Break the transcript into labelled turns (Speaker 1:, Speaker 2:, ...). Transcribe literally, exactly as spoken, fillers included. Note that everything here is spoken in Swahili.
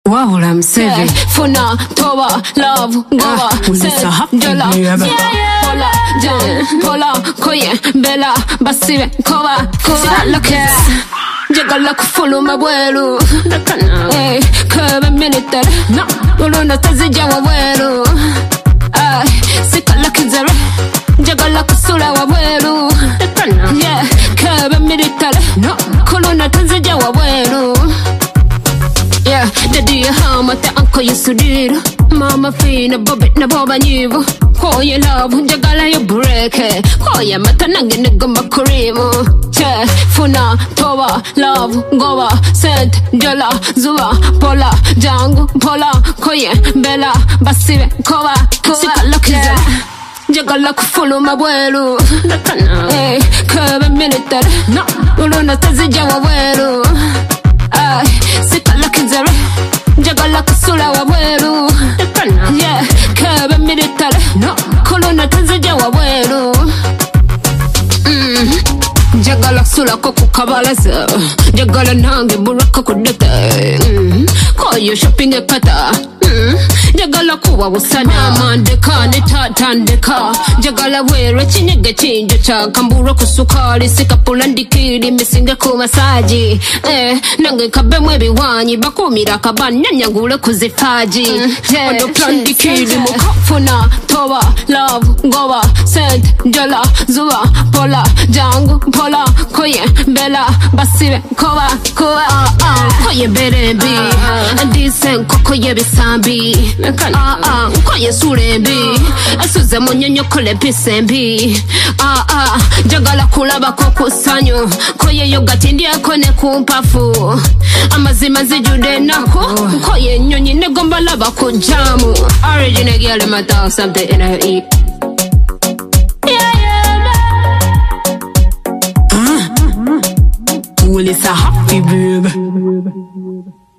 Speaker 1: Wahula mseve
Speaker 2: Funa, toba, love, goa
Speaker 1: Ulisa happy baby
Speaker 2: Pola, jan, pola, koye, bella Basive, koba, koba Lakes Jagala kufulu mabwelu Hey, kebe minute No, uluna tazija wawelu Ay, sika lakizere Jagala kusula wawelu Yeah, kebe minute No, kuluna tazija wawelu Yeah, daddy hama te anko yisudira Mama fina bobit na boba nyivu Koye love jagala ya breke Koye mata nange nigga makurimu Che, funa, toba, love, goa Sent, jala, zuwa, pola Jangu, pola, koye, bella Basive, kowa, kowa Sika lakiza Jagala kufulu mabwelu Hey, kebe militere No, uluna tazija wawelu Ay, sika lakizere Jagala kusula wawelu Yeah, kebe militare No, kuluna tanzija wawelu Mm Jagala kusula koku kabalasa Jagala nange buraka kudete mm Koyo shopping e kata mm Jagala kuwa usana Mandeka ne tatandeka Jagala were chinyege chinjo cha Kambura kusukali sika pulandikiri Misinga ku masaji Eh, nange kabe mwebi wanyi Bakumira kabanya nyangule kuzifaji Ondo plandikiri mukafuna Toba, love, goa Sent, jala, zuwa, pola Jangu, pola, koye, bella Basive, kowa, kowa Koye berebi Ndisen kokoye bisambi Ah ah, koye surembi Asuze munyonyo kole pisembi Ah ah, jagala kulaba kokusanyo Koye yogati ndiye kone kumpafu Amazima zijude nako Koye nyonyi negomba laba kujamu Original girl in my dog, something in her eat Yeah, yeah,
Speaker 1: Ulisa happy baby